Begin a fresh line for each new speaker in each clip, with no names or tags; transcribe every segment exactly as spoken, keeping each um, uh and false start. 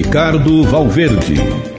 Ricardo Valverde.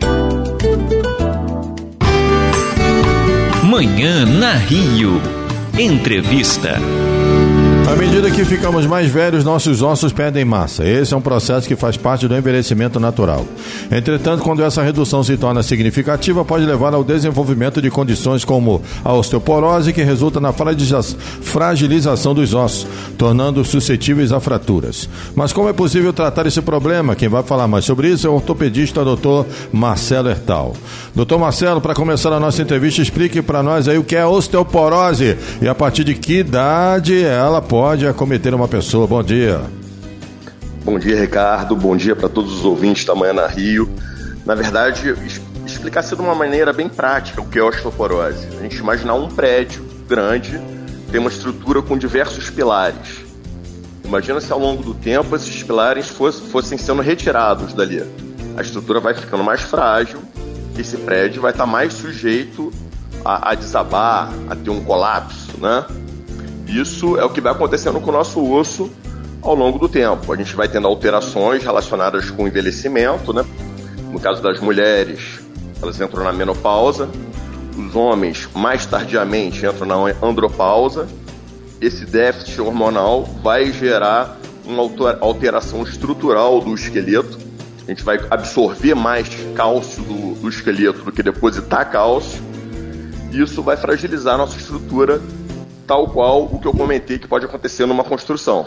Manhã na Rio. Entrevista.
À medida que ficamos mais velhos, nossos ossos perdem massa. Esse é um processo que faz parte do envelhecimento natural. Entretanto, quando essa redução se torna significativa, pode levar ao desenvolvimento de condições como a osteoporose, que resulta na fragilização dos ossos, tornando-os suscetíveis a fraturas. Mas como é possível tratar esse problema? Quem vai falar mais sobre isso é o ortopedista doutor Marcelo Hertal. doutor Marcelo, para começar a nossa entrevista, explique para nós aí o que é osteoporose e a partir de que idade ela pode pode acometer uma pessoa. Bom dia.
Bom dia, Ricardo. Bom dia para todos os ouvintes da Manhã na Rio. Na verdade, explicar de uma maneira bem prática o que é osteoporose. A gente imaginar um prédio grande, tem uma estrutura com diversos pilares. Imagina se ao longo do tempo esses pilares fossem, fossem sendo retirados dali. A estrutura vai ficando mais frágil, esse prédio vai estar mais sujeito a, a desabar, a ter um colapso, né? Isso é o que vai acontecendo com o nosso osso ao longo do tempo. A gente vai tendo alterações relacionadas com o envelhecimento, né? No caso das mulheres, elas entram na menopausa. Os homens, mais tardiamente, entram na andropausa. Esse déficit hormonal vai gerar uma alteração estrutural do esqueleto. A gente vai absorver mais cálcio do, do esqueleto do que depositar cálcio. Isso vai fragilizar a nossa estrutura, tal qual o que eu comentei que pode acontecer numa construção.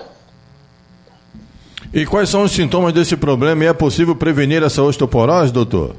E quais são os sintomas desse problema e é possível prevenir essa osteoporose, doutor?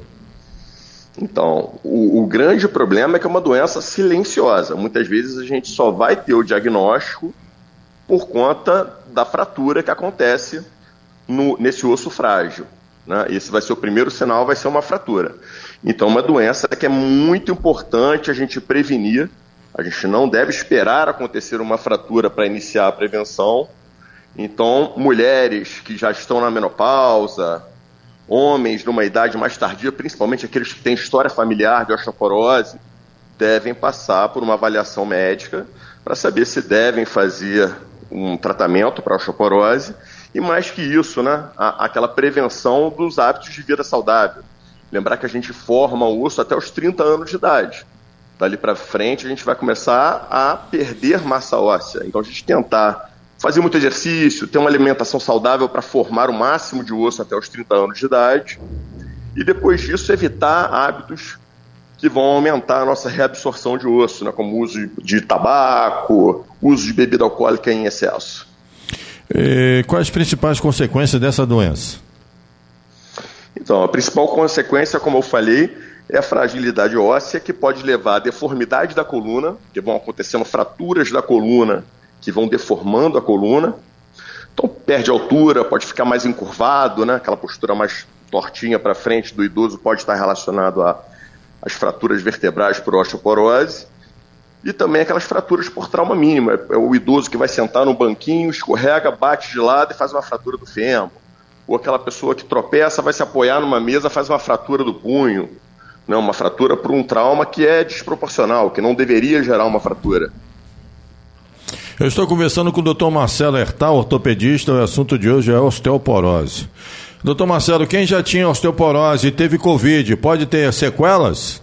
Então, o, o grande problema é que é uma doença silenciosa. Muitas vezes a gente só vai ter o diagnóstico por conta da fratura que acontece no, nesse osso frágil, né? Esse vai ser o primeiro sinal, vai ser uma fratura. Então, uma doença que é muito importante a gente prevenir. A gente não deve esperar acontecer uma fratura para iniciar a prevenção. Então, mulheres que já estão na menopausa, homens numa idade mais tardia, principalmente aqueles que têm história familiar de osteoporose, devem passar por uma avaliação médica para saber se devem fazer um tratamento para osteoporose e, mais que isso, né, a, aquela prevenção dos hábitos de vida saudável. Lembrar que a gente forma o osso até os trinta anos de idade. Dali para frente a gente vai começar a perder massa óssea. Então a gente tentar fazer muito exercício, ter uma alimentação saudável para formar o máximo de osso até os trinta anos de idade e depois disso evitar hábitos que vão aumentar a nossa reabsorção de osso, né, como o uso de tabaco, uso de bebida alcoólica em excesso.
E quais as principais consequências dessa doença?
Então, a principal consequência, como eu falei, é a fragilidade óssea, que pode levar à deformidade da coluna, que vão acontecendo fraturas da coluna, que vão deformando a coluna. Então perde altura, pode ficar mais encurvado, né? Aquela postura mais tortinha para frente do idoso pode estar relacionado às fraturas vertebrais por osteoporose. E também aquelas fraturas por trauma mínimo. É o idoso que vai sentar no banquinho, escorrega, bate de lado e faz uma fratura do fêmur. Ou aquela pessoa que tropeça, vai se apoiar numa mesa, faz uma fratura do punho. Não, uma fratura por um trauma que é desproporcional, que não deveria gerar uma fratura.
Eu estou conversando com o doutor Marcelo Hertal, ortopedista. O assunto de hoje é osteoporose. doutor Marcelo, quem já tinha osteoporose e teve Covid, pode ter sequelas?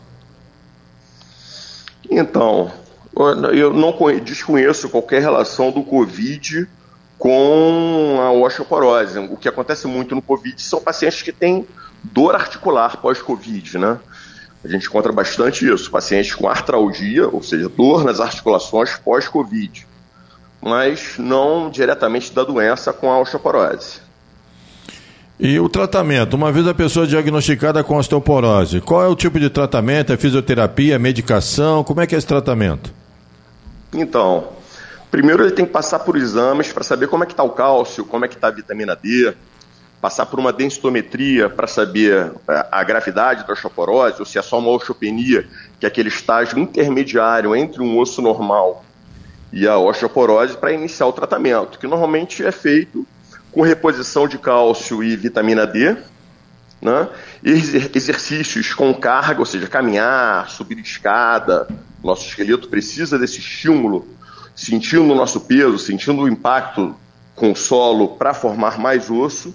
Então, eu não desconheço qualquer relação do Covid com a osteoporose. O que acontece muito no Covid são pacientes que têm dor articular pós-Covid, né? A gente encontra bastante isso, pacientes com artralgia, ou seja, dor nas articulações pós-Covid, mas não diretamente da doença com a osteoporose.
E o tratamento? Uma vez a pessoa diagnosticada com osteoporose, qual é o tipo de tratamento? É fisioterapia, medicação? Como é que é esse tratamento?
Então, primeiro ele tem que passar por exames para saber como é que está o cálcio, como é que está a vitamina D, passar por uma densitometria para saber a gravidade da osteoporose, ou se é só uma osteopenia, que é aquele estágio intermediário entre um osso normal e a osteoporose, para iniciar o tratamento, que normalmente é feito com reposição de cálcio e vitamina D, né? Exercícios com carga, ou seja, caminhar, subir escada. Nosso esqueleto precisa desse estímulo, sentindo o nosso peso, sentindo o impacto com o solo para formar mais osso.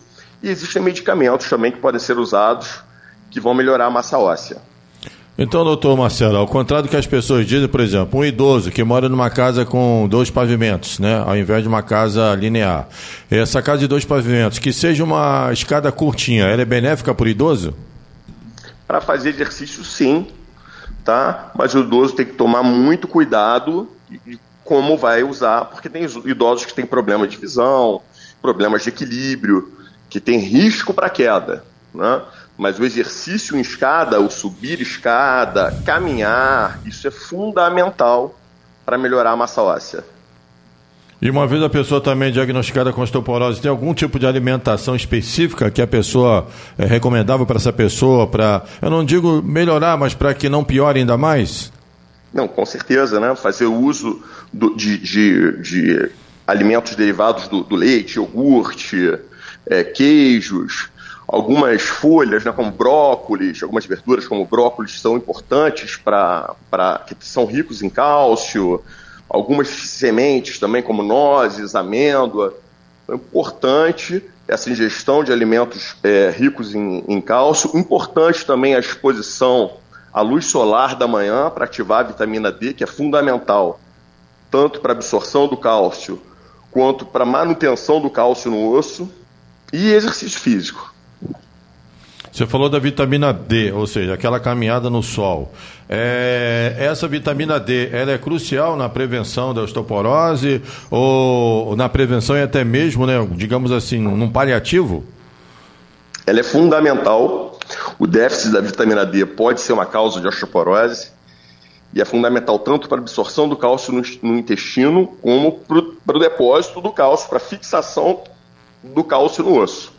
E existem medicamentos também que podem ser usados que vão melhorar a massa óssea.
Então, doutor Marcelo, ao contrário do que as pessoas dizem, por exemplo, um idoso que mora numa casa com dois pavimentos, né, ao invés de uma casa linear, essa casa de dois pavimentos, que seja uma escada curtinha, ela é benéfica para o idoso?
Para fazer exercício, sim, tá? Mas o idoso tem que tomar muito cuidado de como vai usar, porque tem idosos que têm problemas de visão, problemas de equilíbrio, que tem risco para queda, né? Mas o exercício em escada, o subir escada, caminhar, isso é fundamental para melhorar a massa óssea.
E uma vez a pessoa também diagnosticada com osteoporose, tem algum tipo de alimentação específica que a pessoa é recomendável para essa pessoa, para, eu não digo melhorar, mas para que não piore ainda mais?
Não, com certeza, né? Fazer uso do, de, de, de alimentos derivados do, do leite, iogurte, é, queijos, algumas folhas, né, como brócolis, algumas verduras como brócolis são importantes para, para que são ricos em cálcio, algumas sementes também como nozes, amêndoa. É importante essa ingestão de alimentos é, ricos em, em cálcio. Importante também a exposição à luz solar da manhã para ativar a vitamina D, que é fundamental tanto para a absorção do cálcio quanto para a manutenção do cálcio no osso, e exercício físico.
Você falou da vitamina D, ou seja, aquela caminhada no sol. É, essa vitamina D, ela é crucial na prevenção da osteoporose ou na prevenção e até mesmo, né, digamos assim, num paliativo?
Ela é fundamental. O déficit da vitamina D pode ser uma causa de osteoporose e é fundamental tanto para a absorção do cálcio no, no intestino como para o depósito do cálcio, para a fixação do cálcio no osso.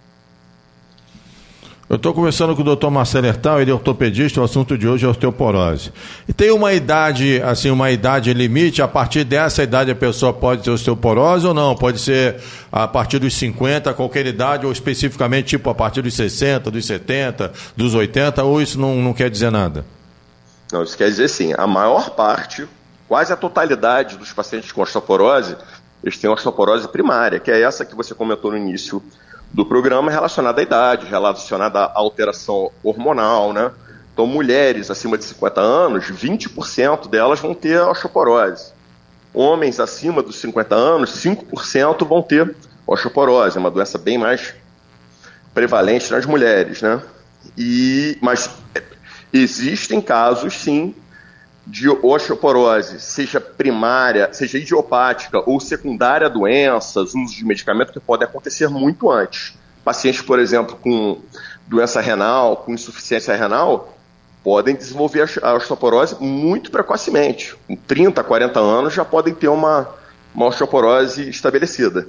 Eu estou conversando com o doutor Marcelo Hertal, ele é ortopedista, o assunto de hoje é osteoporose. E tem uma idade, assim, uma idade limite, a partir dessa idade a pessoa pode ter osteoporose ou não? Pode ser a partir dos cinquenta, qualquer idade, ou especificamente tipo a partir dos sessenta, dos setenta, dos oitenta, ou isso não, não quer dizer nada?
Não, isso quer dizer sim, a maior parte, quase a totalidade dos pacientes com osteoporose, eles têm osteoporose primária, que é essa que você comentou no início do programa, relacionada à idade, relacionada à alteração hormonal, né? Então, mulheres acima de cinquenta anos, vinte por cento delas vão ter osteoporose. Homens acima dos cinquenta anos, cinco por cento vão ter osteoporose, é uma doença bem mais prevalente nas mulheres, né? E, mas existem casos, sim, de osteoporose, seja primária, seja idiopática ou secundária a doenças, uso de medicamento, que pode acontecer muito antes. Pacientes, por exemplo, com doença renal, com insuficiência renal, podem desenvolver a osteoporose muito precocemente. Com trinta, quarenta anos já podem ter uma, uma osteoporose estabelecida.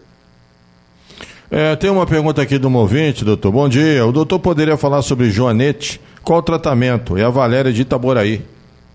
É, tem uma pergunta aqui do ouvinte, doutor. Bom dia. O doutor poderia falar sobre joanete? Qual o tratamento? É a Valéria de Itaboraí.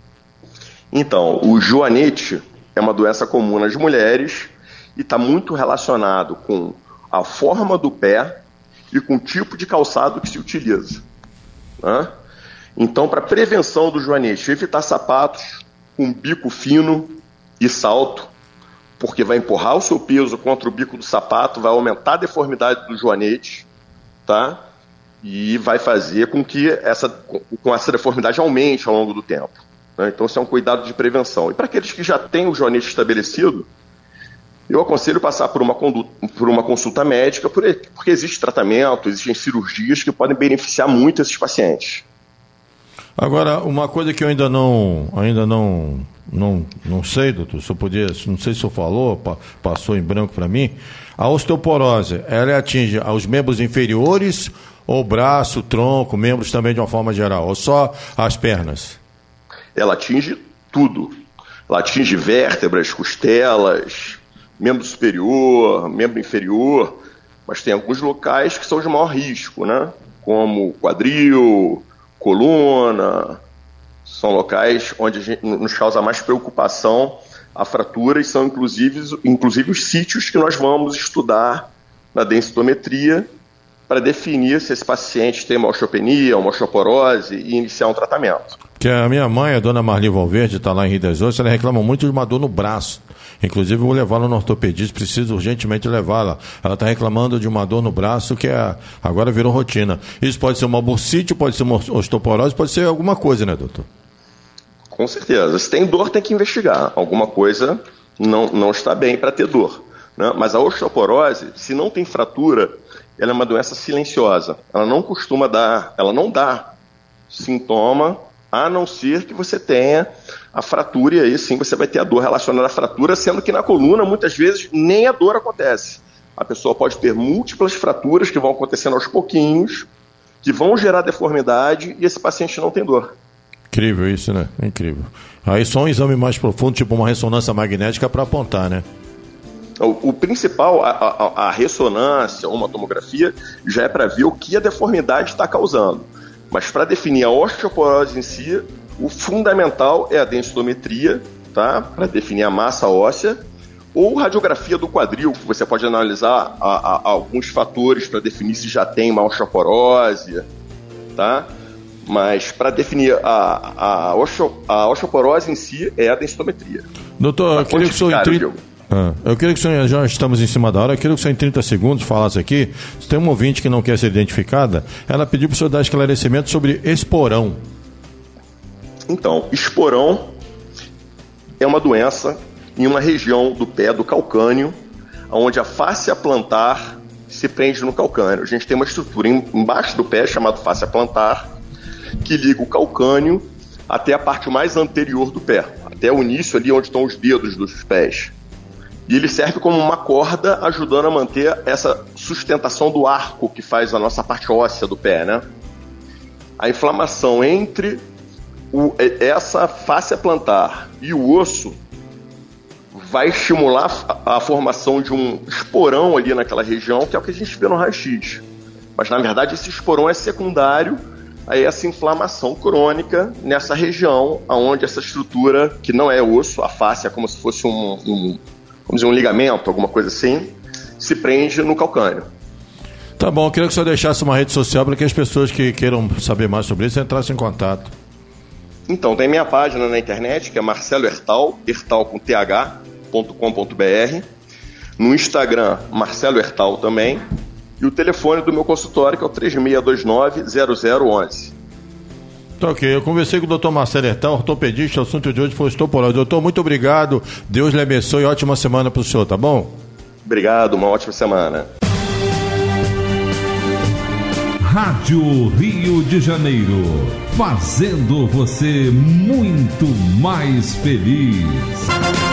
Então, o joanete é uma doença comum nas mulheres e está muito relacionado com a forma do pé e com o tipo de calçado que se utiliza, né? Então, para prevenção do joanete, evitar sapatos com bico fino e salto, porque vai empurrar o seu peso contra o bico do sapato, vai aumentar a deformidade do joanete, tá? E vai fazer com que essa, com essa deformidade aumente ao longo do tempo. Então, isso é um cuidado de prevenção. E para aqueles que já têm o joanete estabelecido, eu aconselho passar por uma, conduta, por uma consulta médica, porque existe tratamento, existem cirurgias que podem beneficiar muito esses pacientes.
Agora, uma coisa que eu ainda não, ainda não, não, não sei, doutor, se eu podia, não sei se o senhor falou, passou em branco para mim, a osteoporose, ela atinge aos membros inferiores, ou braço, tronco, membros também de uma forma geral, ou só as pernas?
Ela atinge tudo. Ela atinge vértebras, costelas, membro superior, membro inferior, mas tem alguns locais que são de maior risco, né? Como quadril, coluna, são locais onde a gente, nos causa mais preocupação a fratura e são inclusive, inclusive os sítios que nós vamos estudar na densitometria para definir se esse paciente tem uma osteopenia, uma osteoporose e iniciar um tratamento.
Que a minha mãe, a dona Marli Valverde, está lá em Rio das Ostras, ela reclama muito de uma dor no braço. Inclusive, eu vou levá-la no ortopedista, preciso urgentemente levá-la. Ela está reclamando de uma dor no braço que é, agora virou rotina. Isso pode ser uma bursite, pode ser uma osteoporose, pode ser alguma coisa, né, doutor?
Com certeza. Se tem dor, tem que investigar. Alguma coisa não, não está bem para ter dor, né? Mas a osteoporose, se não tem fratura, ela é uma doença silenciosa. Ela não costuma dar, ela não dá sintoma, a não ser que você tenha a fratura, e aí sim você vai ter a dor relacionada à fratura, sendo que na coluna, muitas vezes, nem a dor acontece. A pessoa pode ter múltiplas fraturas que vão acontecendo aos pouquinhos, que vão gerar deformidade, e esse paciente não tem dor.
Incrível isso, né? Incrível. Aí só um exame mais profundo, tipo uma ressonância magnética para apontar, né?
O, o principal, a, a, a ressonância ou uma tomografia, já é para ver o que a deformidade está causando. Mas para definir a osteoporose em si, o fundamental é a densitometria, tá? Para definir a massa óssea, ou radiografia do quadril, que você pode analisar a, a, a alguns fatores para definir se já tem uma osteoporose, tá? Mas para definir a, a, osteo, a osteoporose em si é a densitometria.
Doutor, eu queria que o senhor... Tri... Ah, eu queria que o senhor, já estamos em cima da hora, eu queria que o senhor em trinta segundos falasse aqui, se tem um ouvinte que não quer ser identificada, ela pediu para o senhor dar esclarecimento sobre esporão.
Então, esporão é uma doença em uma região do pé, do calcâneo, onde a fáscia plantar se prende no calcâneo. A gente tem uma estrutura embaixo do pé, chamada fáscia plantar, que liga o calcâneo até a parte mais anterior do pé, até o início ali onde estão os dedos dos pés. E ele serve como uma corda, ajudando a manter essa sustentação do arco que faz a nossa parte óssea do pé, né? A inflamação entre o, essa fáscia plantar e o osso vai estimular a, a formação de um esporão ali naquela região, que é o que a gente vê no raio-x. Mas, na verdade, esse esporão é secundário a essa inflamação crônica nessa região, onde essa estrutura, que não é osso, a fáscia é como se fosse um... um vamos dizer, um ligamento, alguma coisa assim, se prende no calcâneo.
Tá bom, eu queria que o senhor deixasse uma rede social para que as pessoas que queiram saber mais sobre isso entrassem em contato.
Então, tem minha página na internet, que é Marcelo Hertal, hertal com th ponto com ponto br. No Instagram, Marcelo Hertal também. E o telefone do meu consultório, que é o três seis dois nove, zero zero um um.
Tá ok, eu conversei com o doutor Marcelo Hertal, ortopedista, o assunto de hoje foi osteoporose. Doutor, muito obrigado, Deus lhe abençoe e ótima semana para o senhor, tá bom?
Obrigado, uma ótima semana.
Rádio Rio de Janeiro, fazendo você muito mais feliz.